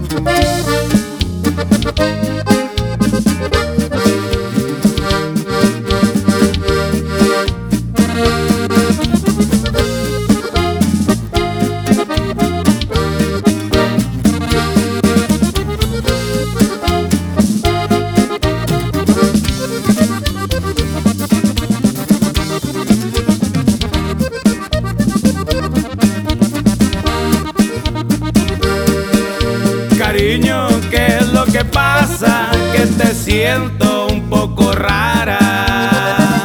Cariño, ¿qué es lo que pasa? Que te siento un poco rara.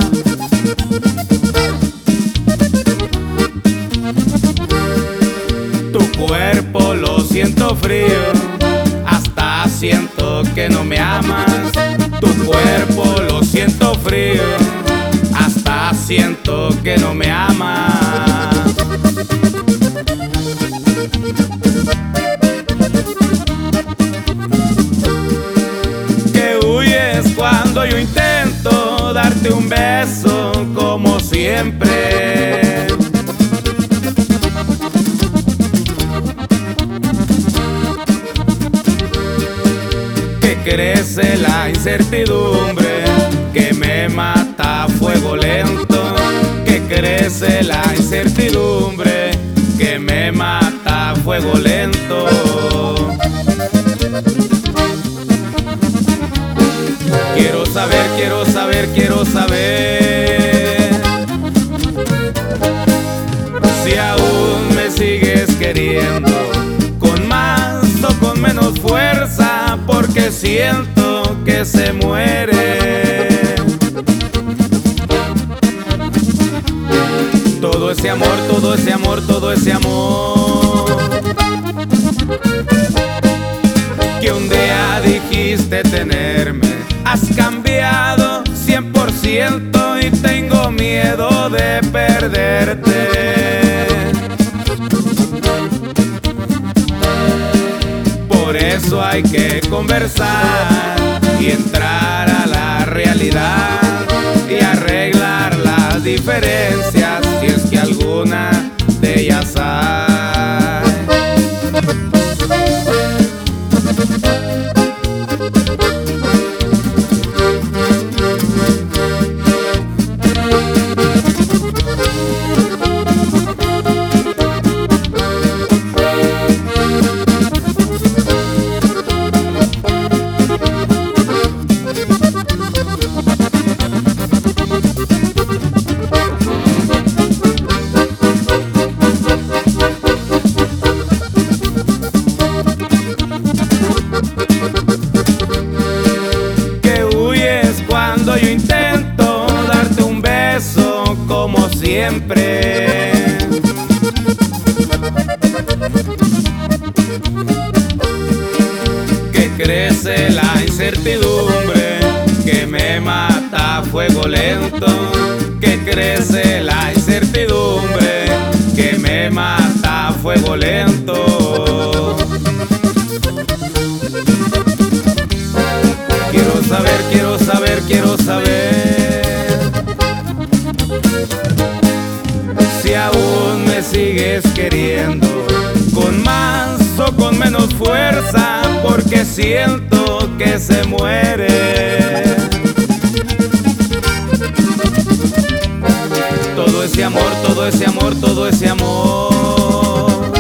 Tu cuerpo lo siento frío, hasta siento que no me amas. Tu cuerpo lo siento frío, hasta siento que no me amas. Cuando yo intento darte un beso como siempre, que crece la incertidumbre, que me mata a fuego lento, que crece la incertidumbre, que me mata a fuego lento. Quiero saber, quiero saber, quiero saber si aún me sigues queriendo, con más o con menos fuerza, porque siento que se muere. Todo ese amor, todo ese amor, todo ese amor que un día dijiste tenerme. Has cambiado 100% y tengo miedo de perderte. Por eso hay que conversar y entrar a la realidad y arreglar las diferencias, si es que alguna de ellas hay. Cuando yo intento darte un beso como siempre, que crece la incertidumbre, que me mata a fuego lento, que crece la incertidumbre, que me mata a fuego lento. Quiero saber, quiero saber, quiero saber si aún me sigues queriendo, con más o con menos fuerza, porque siento que se muere. Todo ese amor, todo ese amor, todo ese amor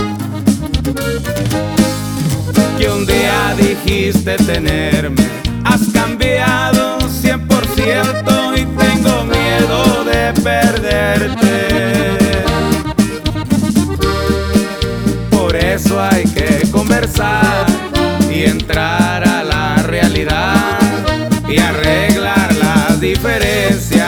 que un día dijiste tenerme. Has cambiado 100% y tengo miedo de perderte. Por eso hay que conversar y entrar a la realidad y arreglar las diferencias.